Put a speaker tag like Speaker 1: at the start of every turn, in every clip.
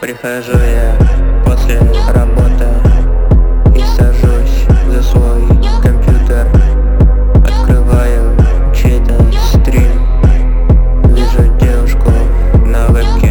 Speaker 1: Прихожу я после работы и сажусь за свой компьютер. Открываю чей-то стрим, вижу девушку на вебке.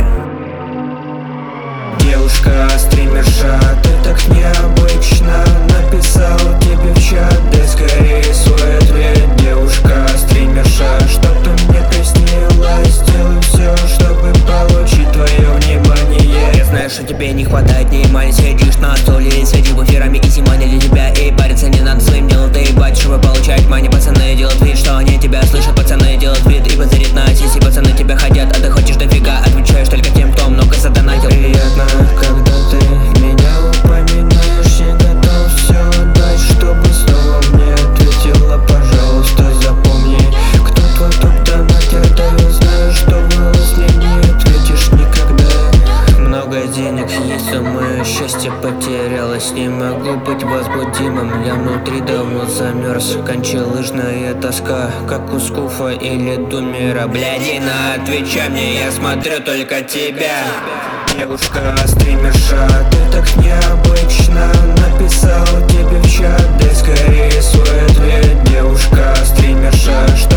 Speaker 2: Девушка-стримерша, ты так необычно. Написал тебе в чат, дай скорее свой ответ. Девушка-стримерша, чтоб ты мне приснилась, сделай все, чтобы получить твое внимание.
Speaker 3: Я знаю, что тебе не хватает внимания. Сидишь на стуле, сидишь буферами и снимали для тебя. И париться не надо своим делом, ты ебать, чтобы получать мани. Пацаны делают вид, что они тебя слышат. Пацаны делают вид и позырит на сиси. Пацаны тебя хотят, а ты хочешь дофига. Отвечаешь только тем, кто много задонатил.
Speaker 2: Приятно, когда ты меня упоминаешь. Я готов все отдать, чтобы снова мне ответила. Пожалуйста, запомни, кто твой топ-донатер. Да я знаю, что голос мне не ответишь никогда.
Speaker 3: Много денег есть, но мое счастье потерялось. Не могу быть возбудимым, я внутри давно замерз. Кончелыжная тоска, как у Скуфа или Думера. Блядина, отвечай мне, я смотрю только тебя.
Speaker 2: Девушка-стримерша, ты так необычно. Написал тебе в чат, дай скорее свой ответ. Девушка-стримерша, что